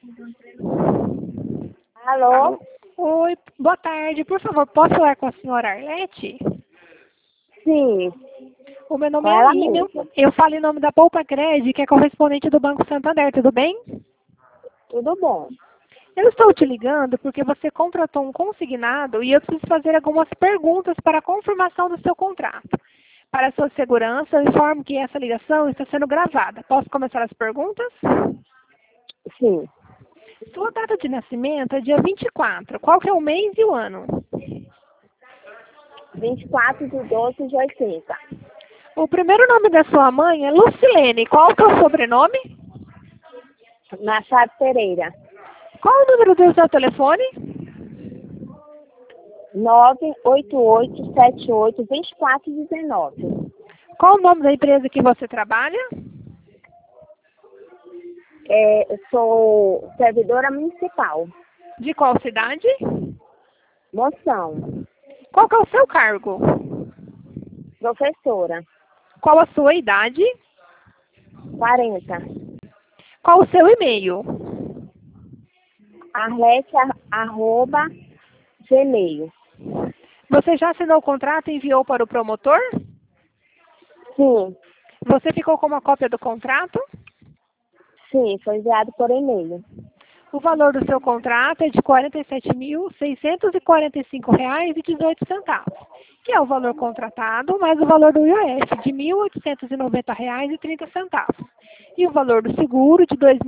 Alô? Oi, boa tarde. Por favor, posso falar com a senhora Arlete? Sim, O meu nome com é ela Aline. mesma. Eu falo em nome da Poupa Cred, que é correspondente do Banco Santander, tudo bem? Tudo bom. Eu estou te ligando porque você contratou um consignado e eu preciso fazer algumas perguntas para a confirmação do seu contrato. Para a sua segurança, eu informo que essa ligação está sendo gravada. Posso começar as perguntas? Sim, Sua data de nascimento é dia 24. Qual que é o mês e o ano? 24/12/80. O primeiro nome da sua mãe é Lucilene. Qual que é o sobrenome? Machado Pereira. Qual o número do seu telefone? 988782419. Qual o nome da empresa que você trabalha? Eu sou servidora municipal. De qual cidade? Moção. Qual que é o seu cargo? Professora. Qual a sua idade? 40. Qual o seu e-mail? Arlete@gmail. Você já assinou o contrato e enviou para o promotor? Sim, Você ficou com uma cópia do contrato? sim, foi enviado por e-mail. O valor do seu contrato é de R$ 47.645,18, que é o valor contratado mais o valor do IOF de R$ 1.890,30 e o valor do seguro de R$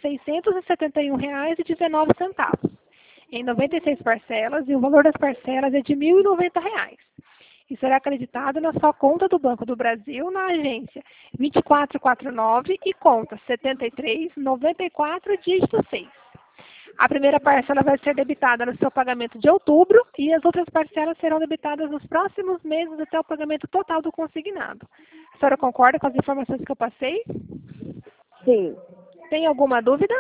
2.671,19 em 96 parcelas e o valor das parcelas é de R$ 1.090 e será acreditado na sua conta do Banco do Brasil na agência 2449 e conta 7394 dígito 6. A primeira parcela vai ser debitada no seu pagamento de outubro e as outras parcelas serão debitadas nos próximos meses até o pagamento total do consignado. A senhora concorda com as informações que eu passei? Sim, Tem alguma dúvida?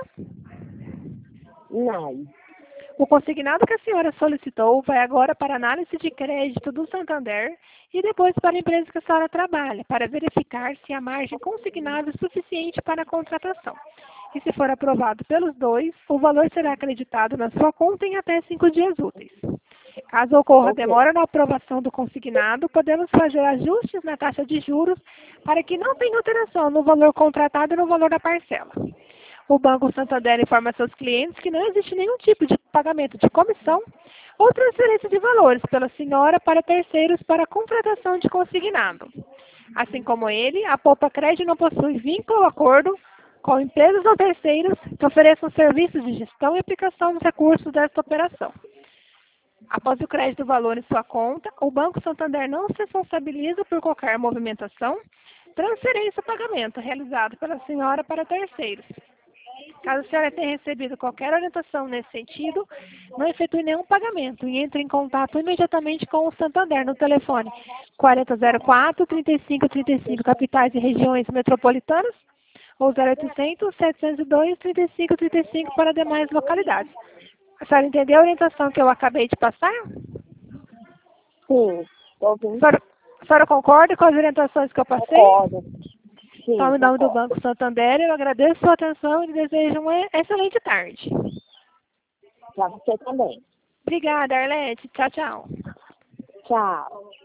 não. O consignado que a senhora solicitou vai agora para análise de crédito do Santander e depois para a empresa que a senhora trabalha, para verificar se a margem consignada é suficiente para a contratação. E se for aprovado pelos dois, o valor será acreditado na sua conta em até 5 dias úteis. Caso ocorra Ok. demora na aprovação do consignado, podemos fazer ajustes na taxa de juros para que não tenha alteração no valor contratado e no valor da parcela. O Banco Santander informa seus clientes que não existe nenhum tipo de pagamento de comissão ou transferência de valores pela senhora para terceiros para a contratação de consignado. Assim como ele, a Poupa Cred não possui vínculo ou acordo com empresas ou terceiros que ofereçam serviços de gestão e aplicação dos recursos desta operação. Após o crédito do valor em sua conta, o Banco Santander não se responsabiliza por qualquer movimentação, transferência ou pagamento realizado pela senhora para terceiros. Caso a senhora tenha recebido qualquer orientação nesse sentido, não efetue nenhum pagamento e entre em contato imediatamente com o Santander no telefone 4004-3535, capitais e regiões metropolitanas, ou 0800-702-3535 para demais localidades. A senhora entendeu a orientação que eu acabei de passar? Sim, estou ouvindo. A senhora concorda com as orientações que eu passei? Concordo. Sim, Então, em nome do concordo. Banco Santander, eu agradeço a sua atenção e desejo uma excelente tarde. Para você também. Obrigada, Arlete. Tchau, tchau. Tchau.